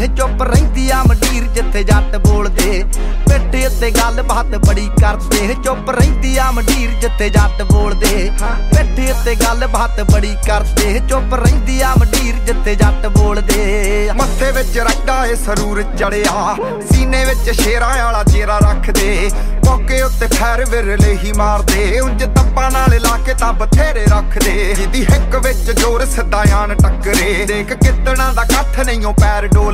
ਚੁੱਪ ਰਹਿੰਦੀ ਆ ਮੰਡੀਰ ਜਿੱਥੇ ਜੱਟ ਬੋਲਦੇ ਪਿੱਠ ਉੱਤੇ ਗੱਲਬਾਤ ਬੜੀ ਕਰਦੇ ਚੁੱਪ ਰਹਿੰਦੀ ਆ ਮੰਡੀਰ ਜਿੱਥੇ ਜੱਟ ਬੋਲਦੇ ਪਿੱਠ ਉੱਤੇ ਗੱਲਬਾਤ ਬੜੀ ਕਰਦੇ ਚੁੱਪ ਰਹਿੰਦੀ ਆ ਮੰਡੀਰ ਜਿੱਥੇ ਜੱਟ ਬੋਲਦੇ ਮੱਥੇ ਵਿੱਚ ਰੱਡਾ ਏ ਸਰੂਰ ਚੜਿਆ ਸੀਨੇ ਵਿੱਚ ਸ਼ੇਰਾਂ ਵਾਲਾ ਚਿਹਰਾ ਰੱਖਦੇ ਮੌਕੇ ਉੱਤੇ ਖੈਰ ਵਿਰਲੇ ਹੀ ਮਾਰਦੇ ਉਂਝ ਤੱਪਾਂ ਨਾਲ ਲਾ ਕੇ ਤਾਂ ਬਥੇਰੇ ਰੱਖਦੇ ਜਿਹਦੀ ਹਿੱਕ ਵਿੱਚ ਜੋਰ ਸਿੱਧਾ ਆਣ ਟੱਕਰੇ ਦੇਖ ਕਿਤਣਾ ਦਾ ਕੱਠ ਨਹੀਂਓ ਪੈਰ ਡੋਲ